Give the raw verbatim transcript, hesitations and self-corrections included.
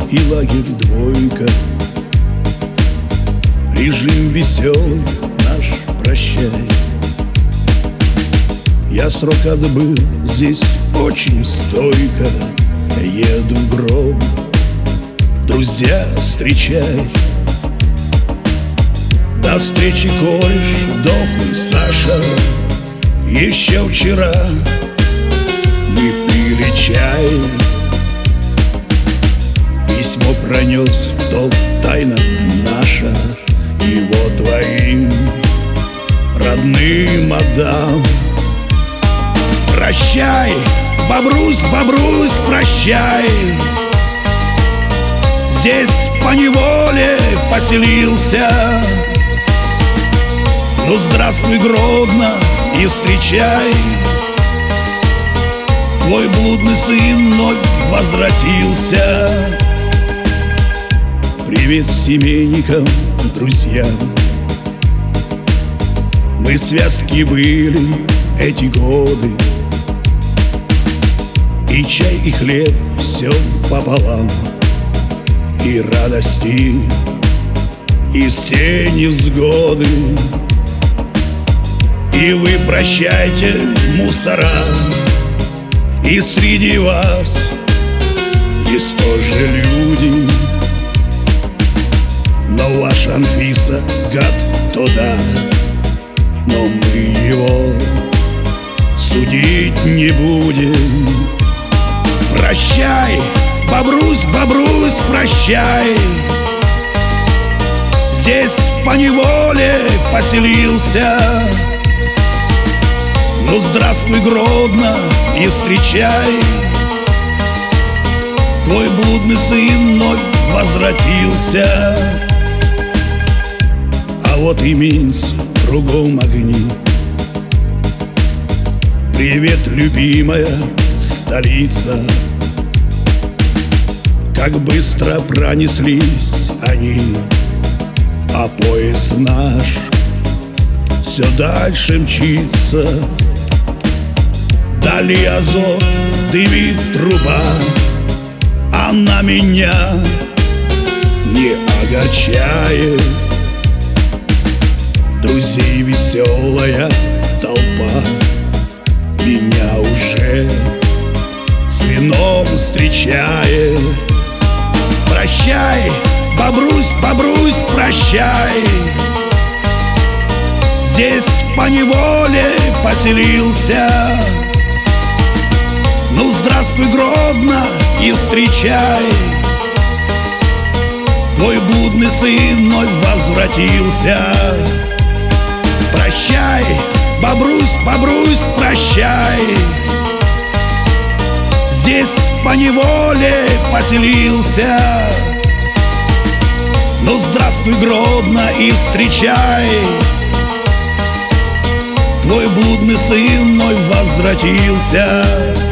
и лагерь двойка. Режим веселый наш, прощай. Я срок отбыл здесь очень стойко. Еду в гроб, друзья, встречай. До встречи, кореш, дохлый Саша. Еще вчера мы пили чай. Письмо пронес тот, тайна наша. Его твоим родным отдам. Прощай, Бобрусь, Бобрусь, прощай. Здесь поневоле поселился. Ну, здравствуй, Гродно, и встречай. Твой блудный сын вновь возвратился. Привет семейникам, друзьям. Мы связки были эти годы. И чай, и хлеб, все пополам. И радости, и все невзгоды. И вы прощайте, мусора. И среди вас есть тоже люди. Но ваш Анфиса гад туда. Но мы его судить не будем. Прощай, Бобрусь, Бобрусь, прощай. Здесь поневоле поселился. Ну, здравствуй, Гродно, и встречай. Твой блудный сын вновь возвратился. А вот и Минск, кругом огни. Привет, любимая столица. Как быстро пронеслись они, а поезд наш все дальше мчится. Дали азот, дымит труба. Она меня не огорчает. Друзей веселая толпа меня уже с вином встречает. Прощай, Бобрусь, Бобрусь, прощай. Здесь поневоле поселился. Ну, здравствуй, Гродно, и встречай. Твой блудный сын вновь возвратился. Прощай, Бобрусь, Бобрусь, прощай. Здесь поневоле поселился. Ну, здравствуй, Гродно, и встречай. Твой блудный сын вновь возвратился.